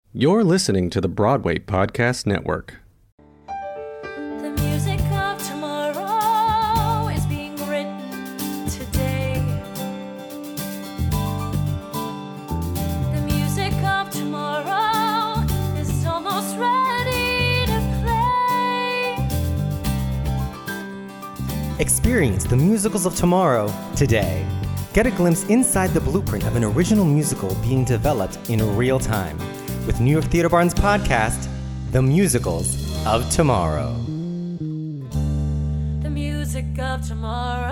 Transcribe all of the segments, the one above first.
You're listening to the Broadway Podcast Network. The music of tomorrow is being written today. The music of tomorrow is almost ready to play. Experience the musicals of tomorrow today. Get a glimpse inside the blueprint of an original musical being developed in real time with New York Theater Barn's podcast, The Musicals of Tomorrow. The music of tomorrow.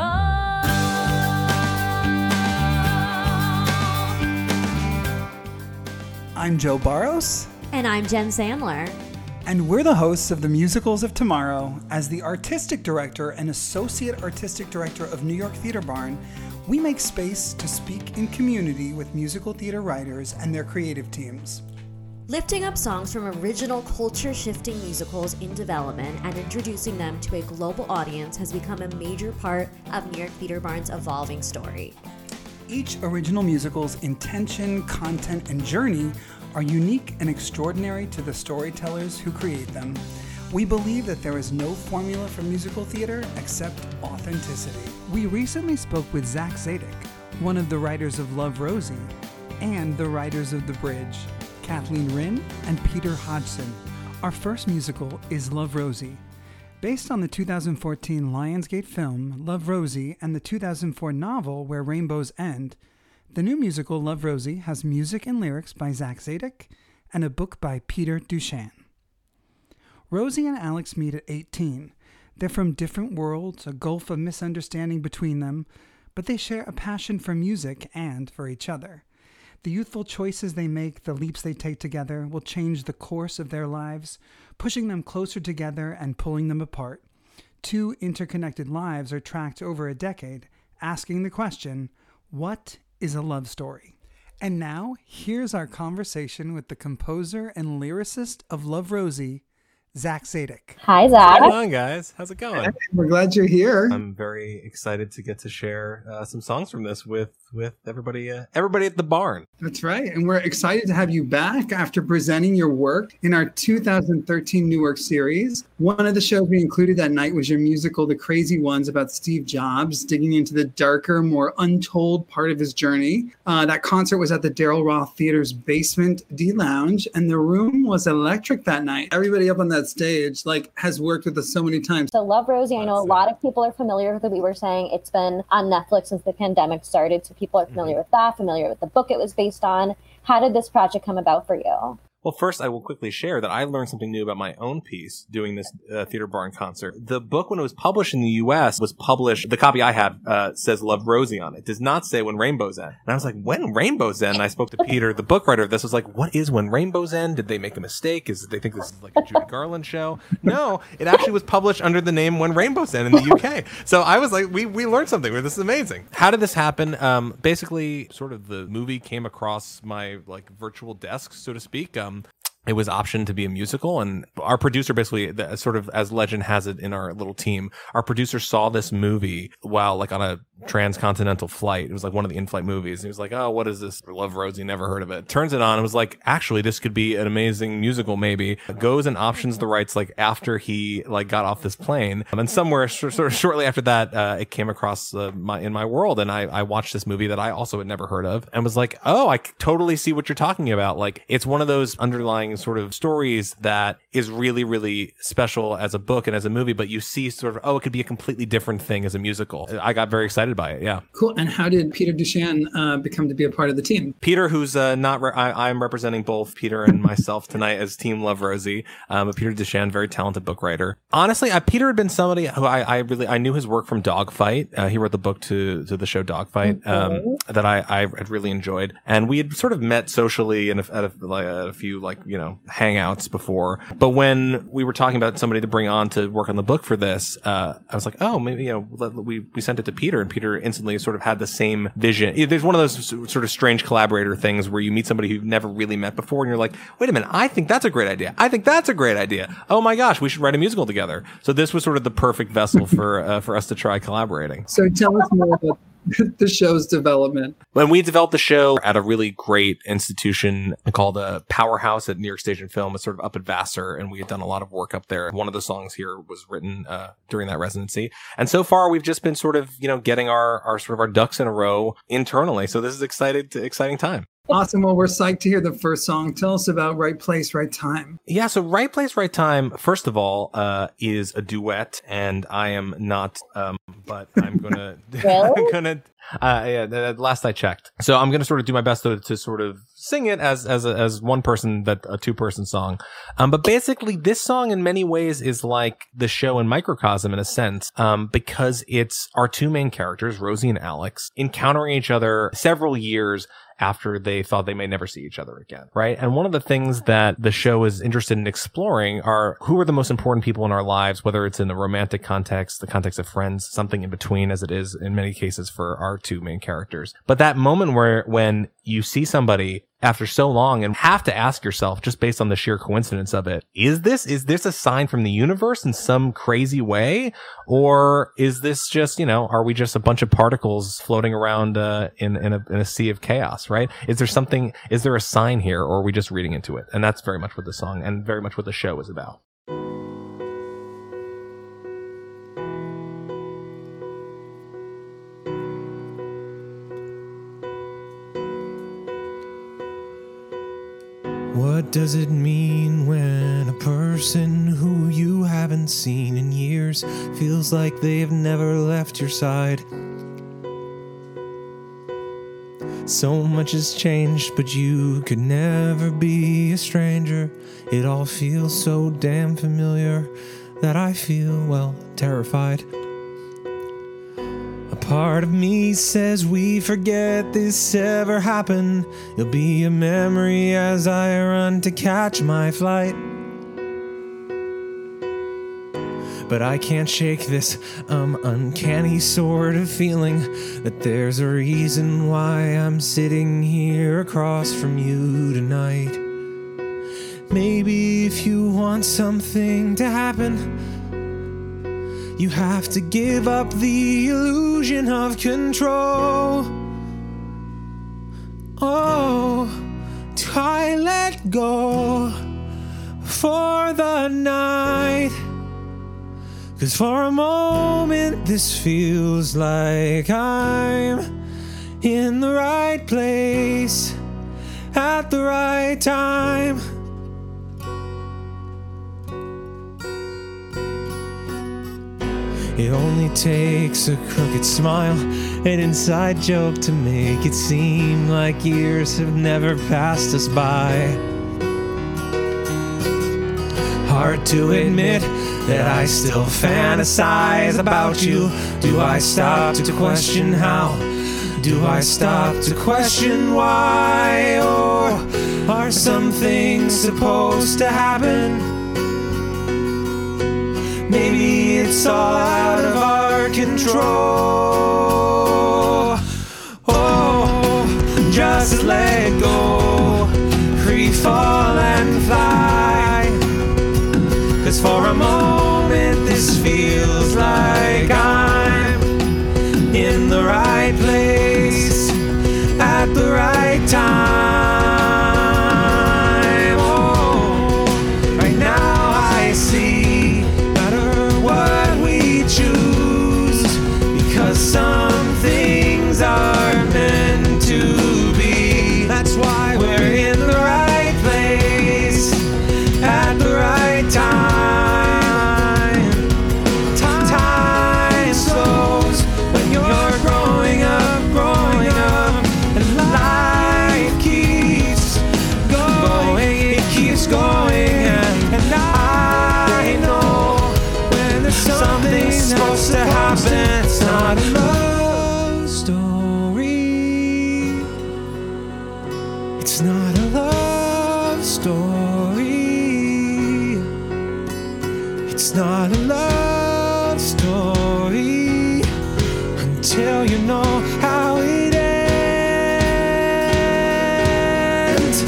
I'm Joe Barros. And I'm Jen Sandler. And we're the hosts of The Musicals of Tomorrow. As the artistic director and associate artistic director of New York Theater Barn, we make space to speak in community with musical theater writers and their creative teams. Lifting up songs from original culture-shifting musicals in development and introducing them to a global audience has become a major part of New York Theater Barn's evolving story. Each original musical's intention, content, and journey are unique and extraordinary to the storytellers who create them. We believe that there is no formula for musical theater except authenticity. We recently spoke with Zach Zadek, one of the writers of Love, Rosie, and the writers of The Bridge, Kathleen Rinn and Peter Hodgson. Our first musical is Love, Rosie. Based on the 2014 Lionsgate film Love, Rosie and the 2004 novel Where Rainbows End, the new musical Love, Rosie has music and lyrics by Zach Zadek and a book by Peter Duchesne. Rosie and Alex meet at 18. They're from different worlds, a gulf of misunderstanding between them, but they share a passion for music and for each other. The youthful choices they make, the leaps they take together, will change the course of their lives, pushing them closer together and pulling them apart. Two interconnected lives are tracked over a decade, asking the question, what is a love story? And now, here's our conversation with the composer and lyricist of Love, Rosie, Zach Zadek. Hi, Zach. Come on, guys. How's it going? We're glad you're here. I'm very excited to get to share some songs from this with everybody at the barn. That's right. And we're excited to have you back after presenting your work in our 2013 Newark series. One of the shows we included that night was your musical, The Crazy Ones, about Steve Jobs, digging into the darker, more untold part of his journey. That concert was at the Daryl Roth Theater's Basement D Lounge, and the room was electric that night. Everybody up on that stage has worked with us so many times. So Love, Rosie, I know a lot of people are familiar with it. We were saying it's been on Netflix since the pandemic started, so people are familiar with that, familiar with the book it was based on. How did this project come about for you? Well, first, I will quickly share that I learned something new about my own piece doing this Theater Barn concert. The book, when it was published in the U.S., was published, the copy I have says Love, Rosie on it. It does not say When Rainbows End. And I was like, When Rainbows End? And I spoke to Peter, the book writer of this, was like, what is When Rainbows End? Did they make a mistake? Did they think this is like a Judy Garland show? No, it actually was published under the name When Rainbows End in the U.K. So I was like, we learned something. This is amazing. How did this happen? Basically, sort of the movie came across my virtual desk, so to speak. It was optioned to be a musical, and our producer basically, sort of as legend has it in our little team, our producer saw this movie while on a transcontinental flight. It was one of the in-flight movies. He was like, oh, what is this? Love, Rosie, never heard of it. Turns it on and was like, actually, this could be an amazing musical maybe. Goes and options the rights after he got off this plane. And somewhere sort of shortly after that, it came across in my world, and I watched this movie that I also had never heard of and was like, oh, I totally see what you're talking about. It's one of those underlying sort of stories that is really, really special as a book and as a movie, but you see sort of, it could be a completely different thing as a musical. I got very excited by it. Yeah. Cool. And how did Peter Duchesne become to be a part of the team? Peter, who's I'm representing both Peter and myself tonight as Team Love, Rosie. But Peter Duchesne, very talented book writer. Honestly, Peter had been somebody who I knew his work from Dogfight. He wrote the book to the show Dogfight that I had really enjoyed, and we had sort of met socially at a few hangouts before. But when we were talking about somebody to bring on to work on the book for this, I was like, oh, maybe we sent it to Peter, and Peter instantly sort of had the same vision. There's one of those sort of strange collaborator things where you meet somebody you've never really met before, and you're like, wait a minute, I think that's a great idea. I think that's a great idea. Oh my gosh, we should write a musical together. So this was sort of the perfect vessel for us to try collaborating. So tell us more about the show's development? When we developed the show at a really great institution called Powerhouse at New York Stage and Film, it's sort of up at Vassar, and we had done a lot of work up there. One of the songs here was written during that residency. And so far, we've just been sort of, getting our sort of our ducks in a row internally. So this is exciting time. Awesome. Well, we're psyched to hear the first song. Tell us about Right Place, Right Time. Yeah, so Right Place, Right Time, first of all, is a duet, and I am not, but I'm gonna, last I checked. So I'm gonna sort of do my best to sort of sing it as one person, that a two-person song. But basically this song in many ways is like the show in microcosm in a sense, because it's our two main characters, Rosie and Alex, encountering each other several years after they thought they may never see each other again, right? And one of the things that the show is interested in exploring are who are the most important people in our lives, whether it's in the romantic context, the context of friends, something in between, as it is in many cases for our two main characters. But that moment when you see somebody after so long and have to ask yourself, just based on the sheer coincidence of it, is this a sign from the universe in some crazy way? Or is this just, are we just a bunch of particles floating around in a sea of chaos, right? Is there a sign here, or are we just reading into it? And that's very much what the song and very much what the show is about. What does it mean when a person who you haven't seen in years feels like they've never left your side? So much has changed, but you could never be a stranger. It all feels so damn familiar that I feel, terrified. A part of me says we forget this ever happened. You'll be a memory as I run to catch my flight. But I can't shake this uncanny sort of feeling that there's a reason why I'm sitting here across from you tonight. Maybe if you want something to happen, you have to give up the illusion of control. Oh, do I let go for the night? 'Cause for a moment this feels like I'm in the right place at the right time. It only takes a crooked smile, an inside joke to make it seem like years have never passed us by. Hard to admit that I still fantasize about you. Do I stop to question how? Do I stop to question why? Or are some things supposed to happen? Maybe it's all out of our control. Oh, just let go, free fall and fly. 'Cause for a moment this feels like I'm in the right place at the right time. Oh, right now I see no matter what we choose, because some things are meant to be. That's why we're in the right place at the right time. Time slows when you're growing up, and life keeps going, it keeps going, and I know when there's something supposed to happen. It's not a love story. It's not a love story. It's not a love story until you know how it ends.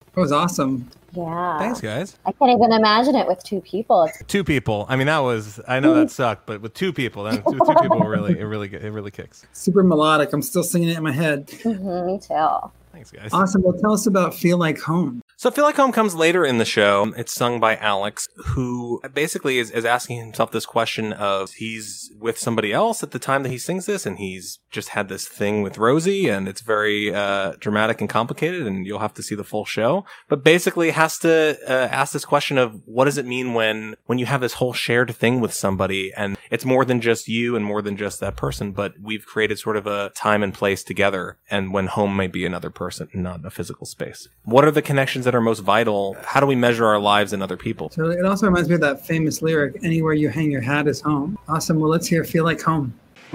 That was awesome. Yeah. Thanks, guys. I can't even imagine it with two people. It's 2 people. I mean, I know that sucked, but with 2 people, with 2 people, it really kicks. Super melodic. I'm still singing it in my head. me too. Thanks, guys. Awesome. Well, tell us about Feel Like Home. So Feel Like Home comes later in the show. It's sung by Alex, who basically is asking himself this question of he's with somebody else at the time that he sings this, and he's just had this thing with Rosie, and it's very dramatic and complicated, and you'll have to see the full show. But basically has to ask this question of what does it mean when you have this whole shared thing with somebody, and it's more than just you and more than just that person, but we've created sort of a time and place together, and when home may be another person, not a physical space. What are the connections that are most vital? How do we measure our lives in other people? So it also reminds me of that famous lyric, anywhere you hang your hat is home. Awesome. Well, let's hear Feel Like Home.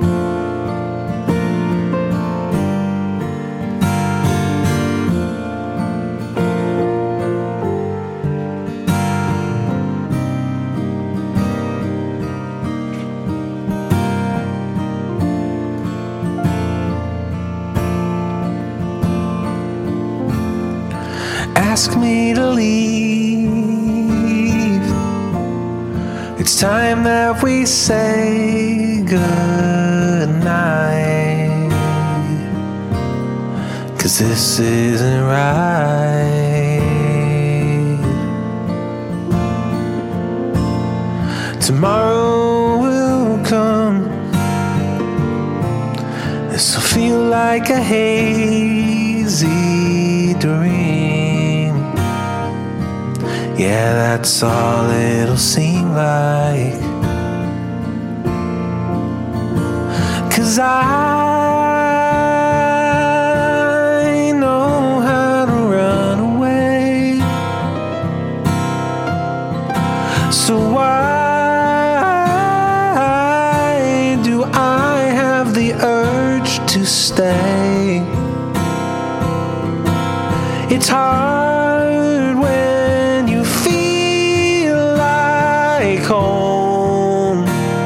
Ask me to leave. It's time that we say goodnight, 'cause this isn't right. Tomorrow will come. This'll feel like a hazy dream. Yeah, that's all it'll seem like. 'Cause I know how to run away. So why do I have the urge to stay? It's hard when you feel like home.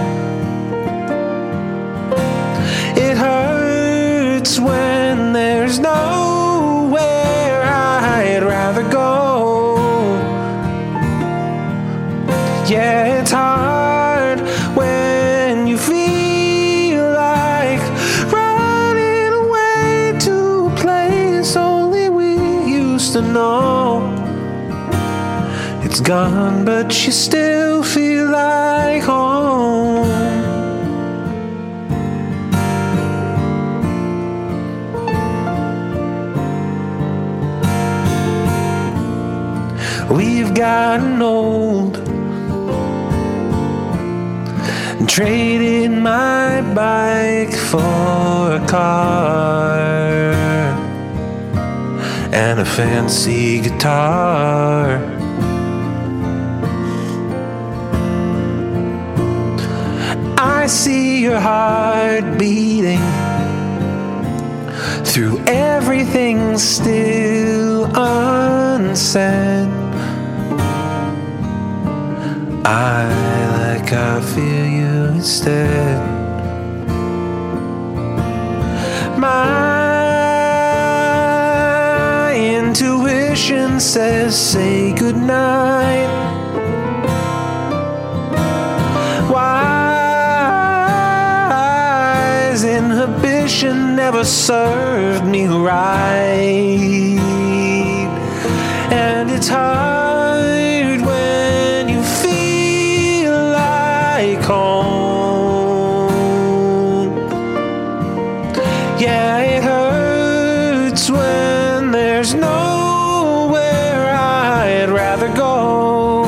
It hurts when there's nowhere I'd rather go. Yeah, it's hard when you feel like running away to a place only we used to know. It's gone, but you still feel like home. We've gotten old and traded my bike for a car and a fancy guitar. I see your heart beating through everything still unsaid. I feel you instead. My intuition says say goodnight. Wise inhibition never served me right. And it's hard when you feel like home. Yeah, it hurts when there's nowhere I'd rather go.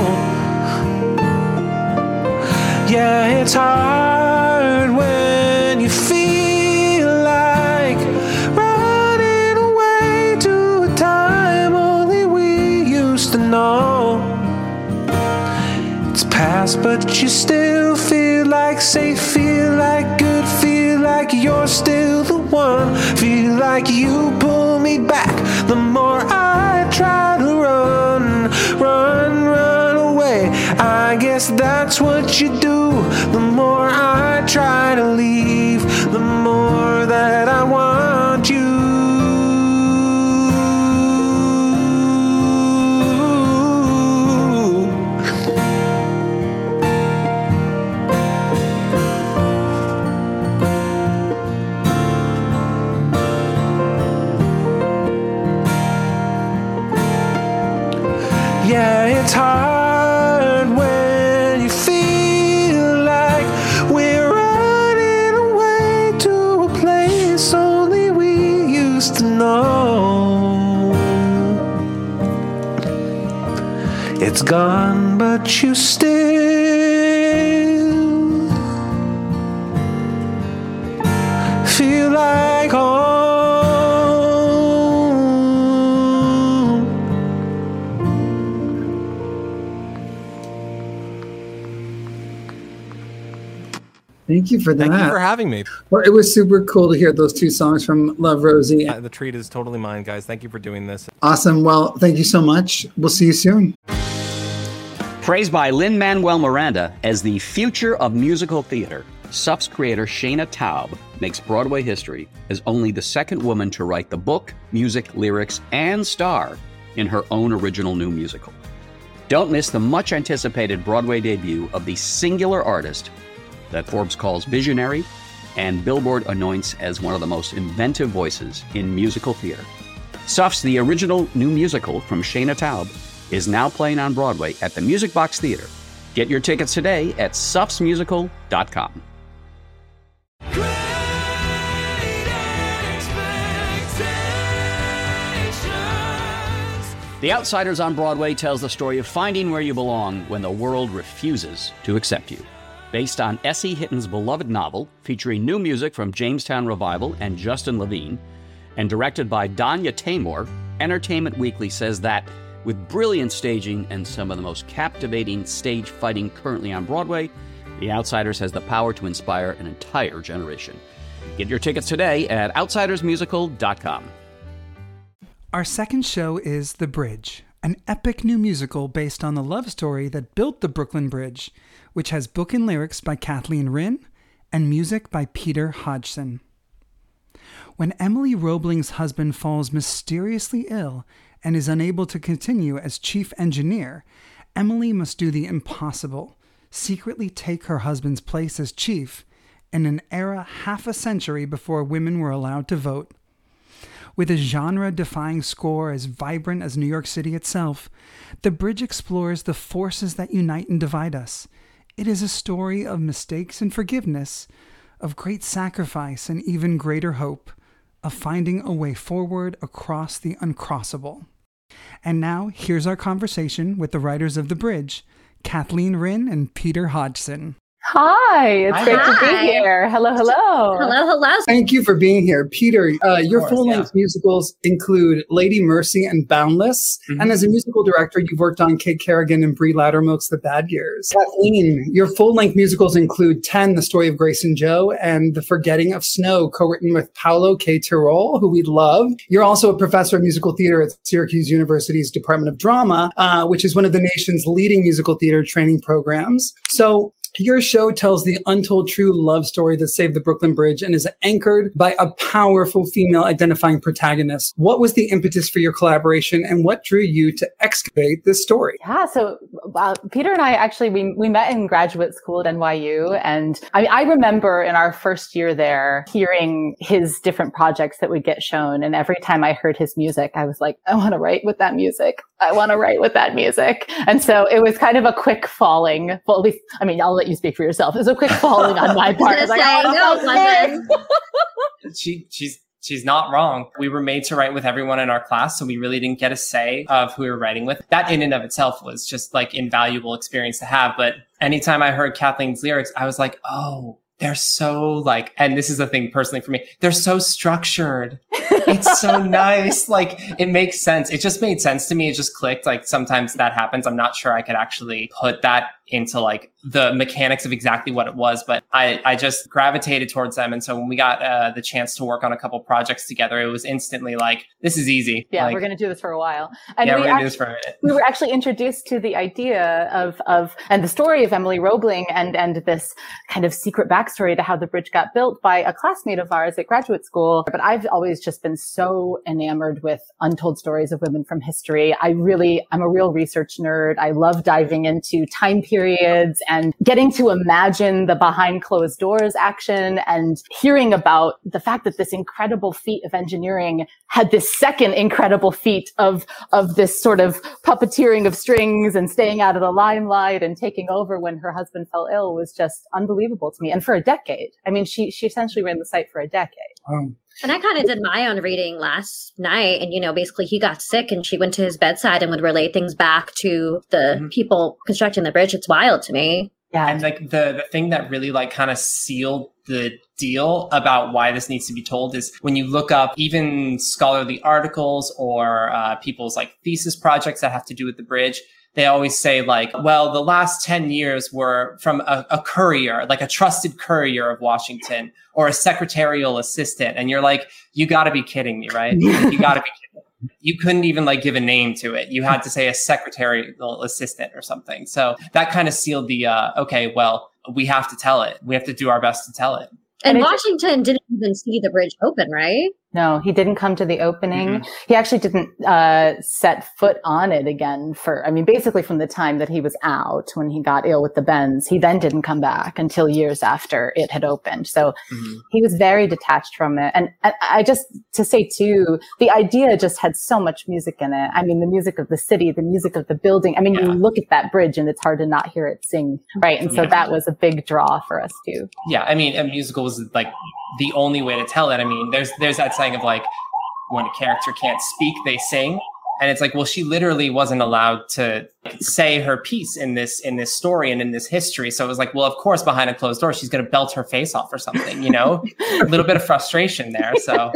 Yeah, it's hard when you feel like running away to a time only we used to know. It's past, but you still feel like safe, feel like good, feel like you're still the one. Feel like you pull me back the more I try to run away. I guess that's what you do. The more I try to leave, the more that I want you. Yeah, it's hard when you feel like we're running away to a place only we used to know. It's gone, but you still feel like home. Thank you for that. Thank you for having me. Well, it was super cool to hear those two songs from Love Rosie. The treat is totally mine, guys. Thank you for doing this. Awesome. Well, thank you so much. We'll see you soon. Praised by Lin-Manuel Miranda as the future of musical theater, SUF's creator Shayna Taub makes Broadway history as only the second woman to write the book, music, lyrics, and star in her own original new musical. Don't miss the much-anticipated Broadway debut of the singular artist that Forbes calls visionary and Billboard anoints as one of the most inventive voices in musical theater. SUF's The Original New Musical from Shayna Taub is now playing on Broadway at the Music Box Theater. Get your tickets today at sufsmusical.com. The Outsiders on Broadway tells the story of finding where you belong when the world refuses to accept you. Based on S.E. Hitton's beloved novel, featuring new music from Jamestown Revival and Justin Levine, and directed by Danya Taymor, Entertainment Weekly says that, with brilliant staging and some of the most captivating stage fighting currently on Broadway, The Outsiders has the power to inspire an entire generation. Get your tickets today at outsidersmusical.com. Our second show is The Bridge, an epic new musical based on the love story that built the Brooklyn Bridge, which has book and lyrics by Kathleen Rinn and music by Peter Hodgson. When Emily Roebling's husband falls mysteriously ill and is unable to continue as chief engineer, Emily must do the impossible, secretly take her husband's place as chief in an era half a century before women were allowed to vote. With a genre-defying score as vibrant as New York City itself, The Bridge explores the forces that unite and divide us. It is a story of mistakes and forgiveness, of great sacrifice and even greater hope, of finding a way forward across the uncrossable. And now, here's our conversation with the writers of The Bridge, Kathleen Rinn and Peter Hodgson. Hi, it's great to be here. Hello, hello. Hello, hello. Thank you for being here. Peter, your full-length musicals include Lady Mercy and Boundless. Mm-hmm. And as a musical director, you've worked on Kate Kerrigan and Brie Loudermilk's The Bad Years. Kathleen, your full-length musicals include 10, The Story of Grace and Joe, and The Forgetting of Snow, co-written with Paolo K. Tirol, who we love. You're also a professor of musical theater at Syracuse University's Department of Drama, which is one of the nation's leading musical theater training programs. So your show tells the untold true love story that saved the Brooklyn Bridge and is anchored by a powerful female identifying protagonist. What was the impetus for your collaboration and what drew you to excavate this story? Yeah, so Peter and I actually, we met in graduate school at NYU. And I remember in our first year there hearing his different projects that would get shown. And every time I heard his music, I was like, I want to write with that music. I want to write with that music. And so it was kind of a quick falling. Well, at least, I'll let you speak for yourself. It was a quick falling on my part. She's not wrong. We were made to write with everyone in our class, so we really didn't get a say of who we were writing with. That in and of itself was just like invaluable experience to have. But anytime I heard Kathleen's lyrics, I was like, oh, they're so like, and this is the thing personally for me, they're so structured. It's so nice. Like, it makes sense. It just made sense to me. It just clicked. Like, sometimes that happens. I'm not sure I could actually put that into like the mechanics of exactly what it was, but I just gravitated towards them. And so when we got the chance to work on a couple projects together, it was instantly like, this is easy. Yeah, like, we're going to do this for a while. And we're going to do this for a minute. We were actually introduced to the idea of and the story of Emily Roebling and this kind of secret backstory to how the bridge got built by a classmate of ours at graduate school. But I've always just been so enamored with untold stories of women from history. I'm a real research nerd. I love diving into time periods periods, and getting to imagine the behind closed doors action, and hearing about the fact that this incredible feat of engineering had this second incredible feat of this sort of puppeteering of strings and staying out of the limelight and taking over when her husband fell ill was just unbelievable to me. And for a decade, I mean, she essentially ran the site for a decade. And I kind of did my own reading last night. And, basically he got sick and she went to his bedside and would relay things back to the people constructing the bridge. It's wild to me. Yeah. And like the thing that really like kind of sealed the deal about why this needs to be told is when you look up even scholarly articles or people's like thesis projects that have to do with the bridge, they always say like, well, the last 10 years were from a courier, like a trusted courier of Washington or a secretarial assistant. And you're like, you gotta be kidding me, right? You gotta be kidding. You couldn't even like give a name to it. You had to say a secretarial assistant or something. So that kind of sealed the, okay, well, we have to tell it. We have to do our best to tell it. And Washington didn't even see the bridge open, right? No, he didn't come to the opening. He actually didn't set foot on it again basically from the time that he was out when he got ill with the bends. He then didn't come back until years after it had opened. So he was very detached from it. And I just, to say too, the idea just had so much music in it. I mean, the music of the city, the music of the building. I mean, you look at that bridge and it's hard to not hear it sing, right? And so that was a big draw for us too. Yeah, I mean, a musical is like the only way to tell it. I mean, there's that saying of like, when a character can't speak, they sing. And it's like, well, she literally wasn't allowed to say her piece in this story and in this history. So it was like, well, of course, behind a closed door, she's going to belt her face off or something, a little bit of frustration there. So.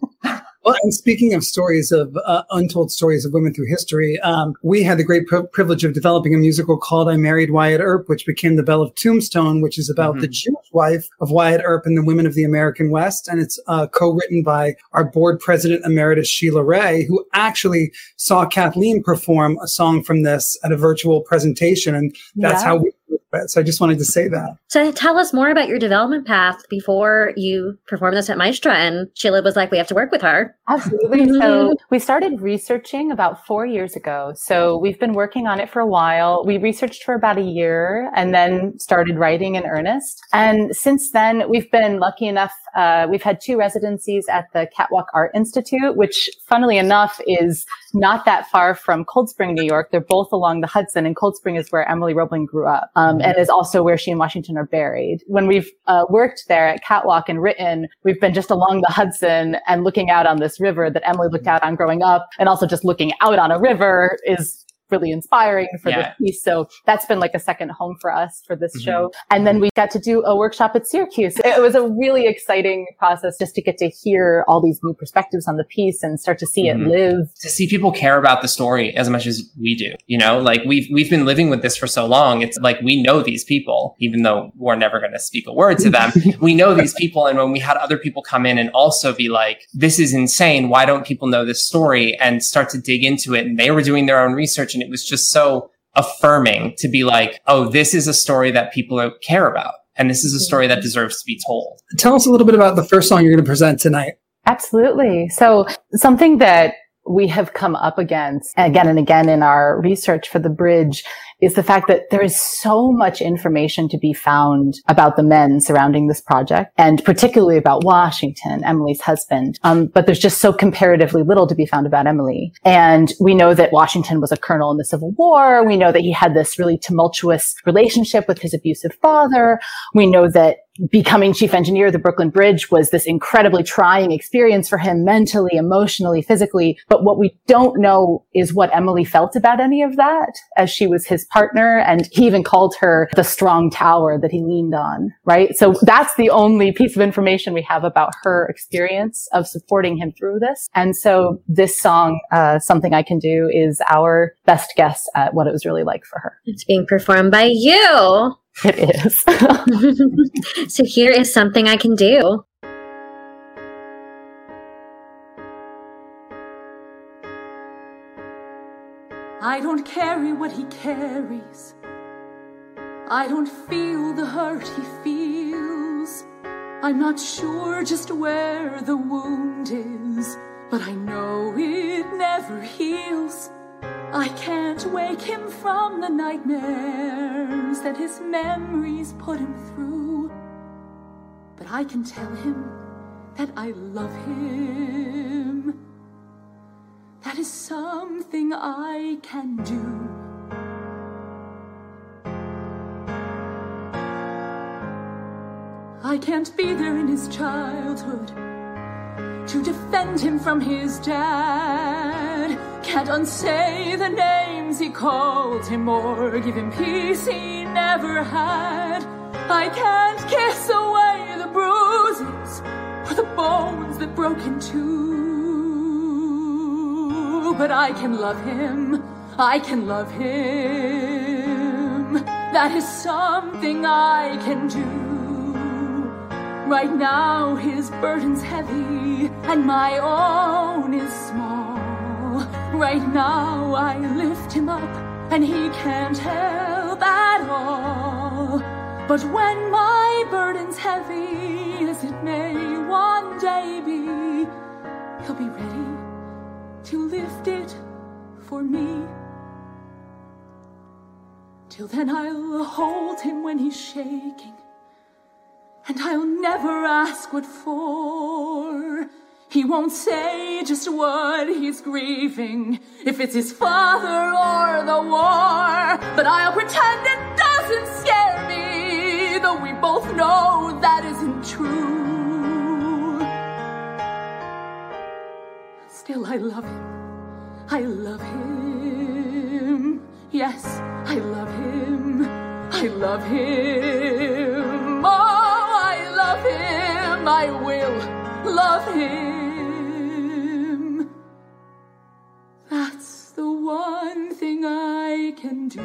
Well, and speaking of stories of untold stories of women through history, we had the great privilege of developing a musical called I Married Wyatt Earp, which became The Belle of Tombstone, which is about the Jewish wife of Wyatt Earp and the women of the American West. And it's co-written by our board president emeritus, Sheila Ray, who actually saw Kathleen perform a song from this at a virtual presentation. And that's how we do it. So I just wanted to say that. So tell us more about your development path before you performed this at Maestra. And Sheila was like, we have to work with her. Absolutely. So we started researching about 4 years ago. So we've been working on it for a while. We researched for about a year and then started writing in earnest. And since then, we've been lucky enough. We've had 2 residencies at the Catwalk Art Institute, which funnily enough is not that far from Cold Spring, New York. They're both along the Hudson, and Cold Spring is where Emily Roebling grew up, and is also where she and Washington are buried. When we've worked there at Catwalk and written, we've been just along the Hudson and looking out on this river that Emily looked out on growing up, and also just looking out on a river is really inspiring for this piece. So that's been like a second home for us for this show. And then we got to do a workshop at Syracuse. It was a really exciting process just to get to hear all these new perspectives on the piece and start to see it live. To see people care about the story as much as we do, like we've been living with this for so long. It's like, we know these people, even though we're never going to speak a word to them. We know these people. And when we had other people come in and also be like, this is insane. Why don't people know this story? And start to dig into it. And they were doing their own research, and it was just so affirming to be like, oh, this is a story that people care about. And this is a story that deserves to be told. Tell us a little bit about the first song you're going to present tonight. Absolutely. So something that we have come up against again and again in our research for the bridge is the fact that there is so much information to be found about the men surrounding this project, and particularly about Washington, Emily's husband. But there's just so comparatively little to be found about Emily. And we know that Washington was a colonel in the Civil War. We know that he had this really tumultuous relationship with his abusive father. We know that becoming chief engineer of the Brooklyn Bridge was this incredibly trying experience for him mentally, emotionally, physically. But what we don't know is what Emily felt about any of that, as she was his partner. And he even called her the strong tower that he leaned on, right? So that's the only piece of information we have about her experience of supporting him through this. And so this song, Something I Can Do, is our best guess at what it was really like for her. It's being performed by you. It is. So here is Something I Can Do. I don't carry what he carries. I don't feel the hurt he feels. I'm not sure just where the wound is, but I know it never heals. I can't wake him from the nightmares that his memories put him through, but I can tell him that I love him. That is something I can do. I can't be there in his childhood to defend him from his dad. Can't unsay the names he called him or give him peace he never had. I can't kiss away the bruises or the bones that broke in two, but I can love him. I can love him. That is something I can do. Right now his burden's heavy and my own is small. Right now I lift him up and he can't help at all. But when my burden's heavy, as it may one day be, he'll be ready to lift it for me. Till then I'll hold him when he's shaking, and I'll never ask what for. He won't say just what he's grieving, if it's his father or the war. But I'll pretend it doesn't scare me, though we both know that isn't true. Still, I love him. I love him. Yes, I love him. I love him. Oh, I love him. I will love him. That's the one thing I can do.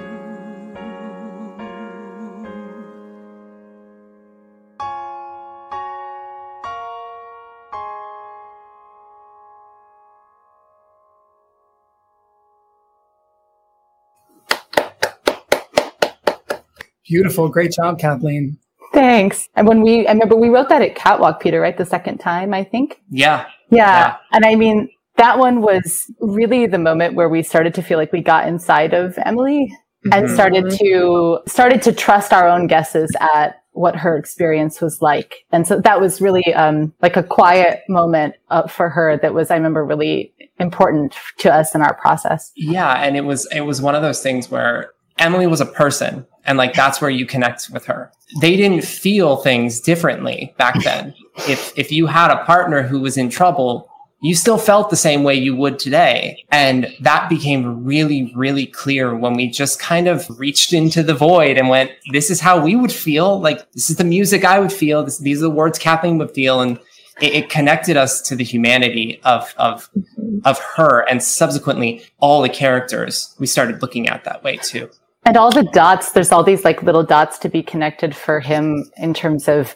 Beautiful. Great job, Kathleen. Thanks. And I remember we wrote that at Catwalk, Peter, right? The second time, I think. Yeah. And I mean, that one was really the moment where we started to feel like we got inside of Emily and started to trust our own guesses at what her experience was like. And so that was really like a quiet moment for her that was, I remember, really important to us in our process. Yeah. And it was one of those things where Emily was a person, and like that's where you connect with her. They didn't feel things differently back then. If you had a partner who was in trouble, you still felt the same way you would today. And that became really, really clear when we just kind of reached into the void and went, this is how we would feel. Like, this is the music I would feel. These are the words Kathleen would feel. And it connected us to the humanity of her, and subsequently all the characters we started looking at that way too. And all the dots, there's all these like little dots to be connected for him in terms of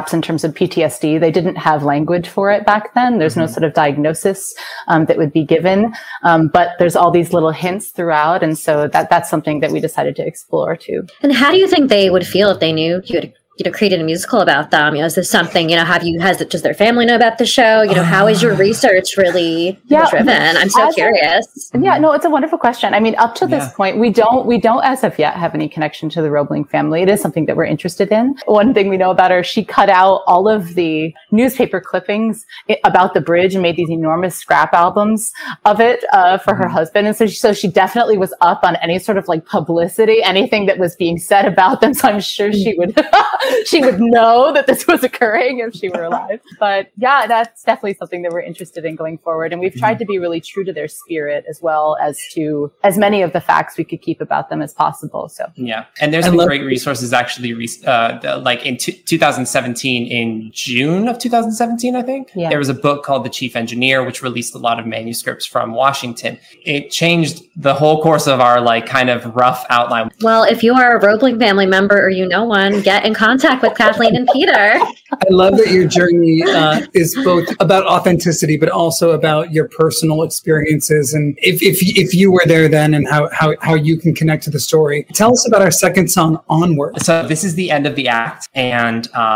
PTSD. They didn't have language for it back then. There's no sort of diagnosis that would be given. But there's all these little hints throughout. And so that's something that we decided to explore too. And how do you think they would feel if they knew you had created a musical about them? Is this something, does their family know about the show? How is your research really driven? I'm so curious. Yeah, no, it's a wonderful question. I mean, up to this point, we don't as of yet have any connection to the Roebling family. It is something that we're interested in. One thing we know about her, she cut out all of the newspaper clippings about the bridge and made these enormous scrap albums of it for her husband. And so she definitely was up on any sort of like publicity, anything that was being said about them. So I'm sure she would she would know that this was occurring if she were alive. But yeah, that's definitely something that we're interested in going forward. And we've tried to be really true to their spirit, as well as to as many of the facts we could keep about them as possible. So yeah, and there's some great resources actually. Like in 2017, in June of 2017, I think there was a book called The Chief Engineer, which released a lot of manuscripts from Washington. It changed the whole course of our like kind of rough outline. Well, if you are a Roebling family member or you know one, get in contact with Kathleen and Peter. I love that your journey is both about authenticity, but also about your personal experiences, and if you were there then, and how you can connect to the story. Tell us about our second song, Onward. So this is the end of the act, and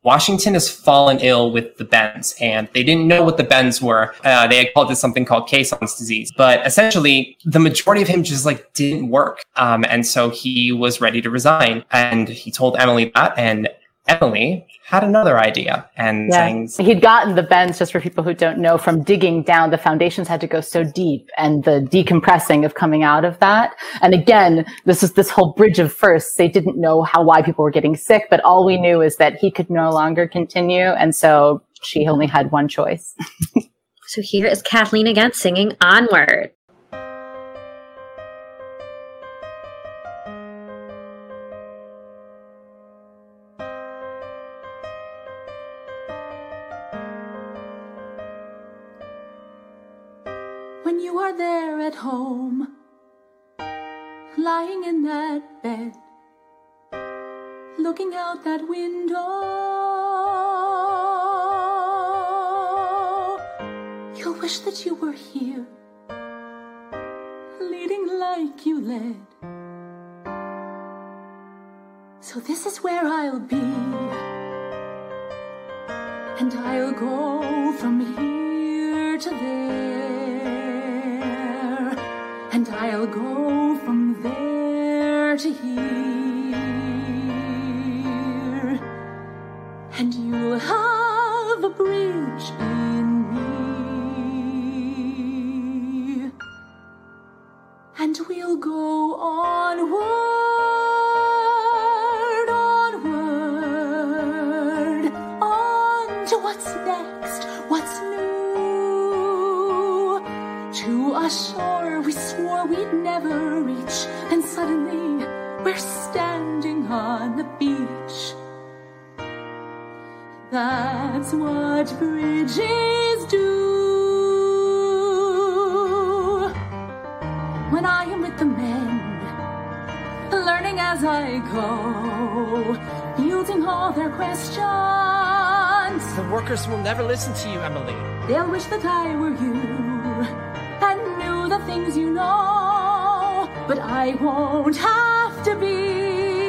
Washington has fallen ill with the bends, and they didn't know what the bends were. They had called it something called Caisson's disease. But essentially, the majority of him just like didn't work. And so he was ready to resign. And he told Emily that, and Emily had another idea and saying he'd gotten the bends, just for people who don't know, from digging down. The foundations had to go so deep, and the decompressing of coming out of that. And again, this is this whole bridge of firsts. They didn't know why people were getting sick, but all we knew is that he could no longer continue. And so she only had one choice. So here is Kathleen again singing Onward. When you are there at home, lying in that bed, looking out that window, you'll wish that you were here, leading like you led. So this is where I'll be, and I'll go from here to there, and I'll go from there to here, and you'll have a bridge in me, and we'll go onward, onward, on to what's next, what's new, to a shore we swore we'd never reach, and suddenly we're standing on the beach. That's what bridges do. When I am with the men, learning as I go, fielding all their questions. The workers will never listen to you, Emily. They'll wish that I were you and knew the things you know, but I won't have to be,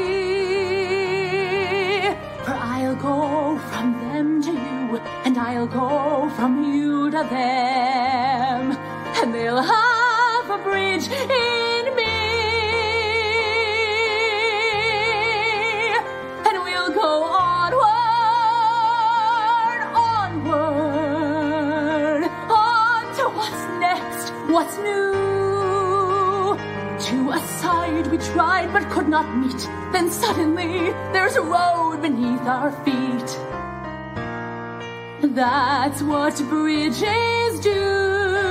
for I'll go from them to you, and I'll go from you to them, and they'll have a bridge in me, and we'll go onward, onward, on to what's next, what's new, to a side we tried but could not meet, then suddenly there's a road beneath our feet. That's what bridges do.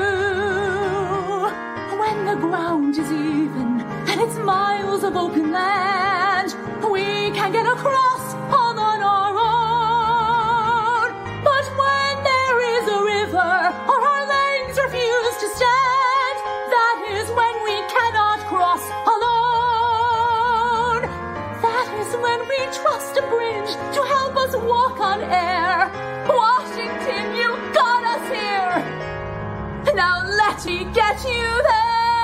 When the ground is even and it's miles of open land, we can get across all on our own. But when there is a river or our legs refuse to stand, that is when we cannot cross alone. That is when we trust a bridge to help us walk on air. Washington, you got us here. Now let me get you there.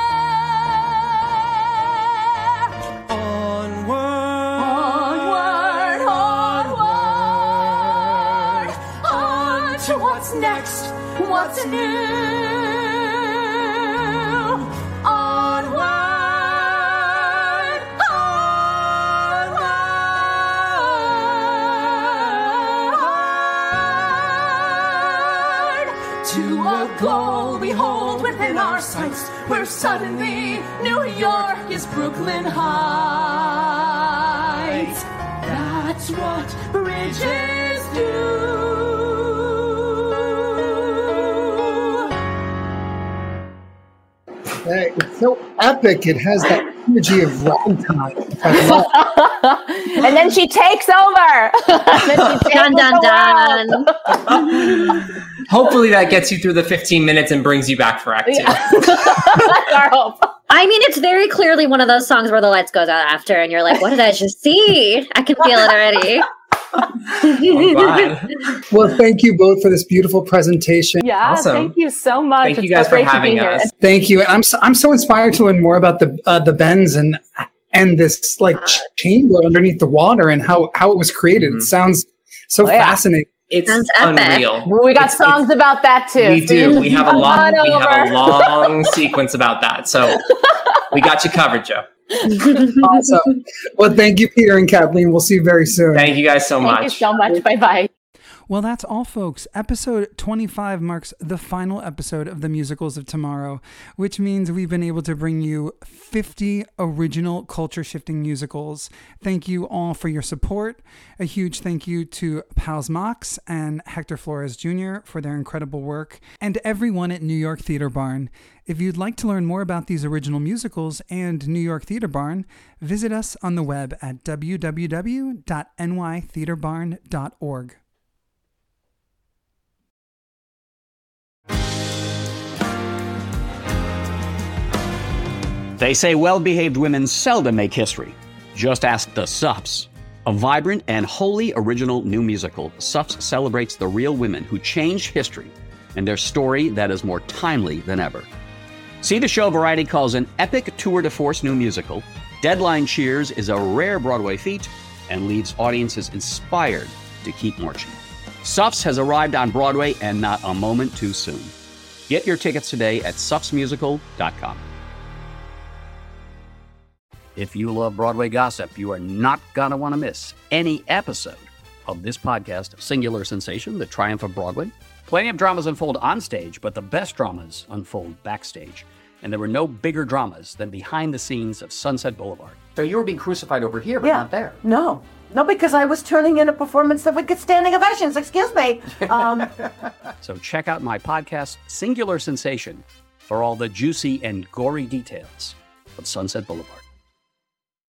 Onward, onward, on to what's next, what's new. Onward, onward, to a goal we hold within our sights, where suddenly New York is Brooklyn Heights. That's what bridges do. It's so epic. It has that energy of ragtime. And then she takes over. Dun, dun, dun. Hopefully that gets you through the 15 minutes and brings you back for Act 2. That's our hope. I mean, it's very clearly one of those songs where the lights goes out after, and you're like, what did I just see? I can feel it already. Well, thank you both for this beautiful presentation. Yeah, Awesome. Thank you so much. Thank you It's guys so for great to be having here. us. Thank you. And I'm so inspired to learn more about the bends and this like chamber underneath the water and how it was created. It sounds So fascinating. It's Sounds epic. unreal. We got songs about that too. We do. We have a Come on over. long sequence about that. So we got you covered, Joe. Awesome. Well, thank you, Peter and Kathleen. We'll see you very soon. Thank you guys so much. Thank you so much. Bye-bye. Well, that's all, folks. Episode 25 marks the final episode of the Musicals of Tomorrow, which means we've been able to bring you 50 original culture-shifting musicals. Thank you all for your support. A huge thank you to Pals Mox and Hector Flores Jr. for their incredible work, and everyone at New York Theater Barn. If you'd like to learn more about these original musicals and New York Theater Barn, visit us on the web at www.nytheaterbarn.org. They say well-behaved women seldom make history. Just ask the Suffs. A vibrant and wholly original new musical, Suffs celebrates the real women who changed history and their story that is more timely than ever. See the show Variety calls an epic tour de force new musical. Deadline cheers is a rare Broadway feat and leaves audiences inspired to keep marching. Suffs has arrived on Broadway and not a moment too soon. Get your tickets today at suffsmusical.com. If you love Broadway gossip, you are not going to want to miss any episode of this podcast, Singular Sensation, The Triumph of Broadway. Plenty of dramas unfold on stage, but the best dramas unfold backstage. And there were no bigger dramas than behind the scenes of Sunset Boulevard. So you were being crucified over here, but not there. No, because I was turning in a performance that would get standing ovations. Excuse me. So check out my podcast, Singular Sensation, for all the juicy and gory details of Sunset Boulevard.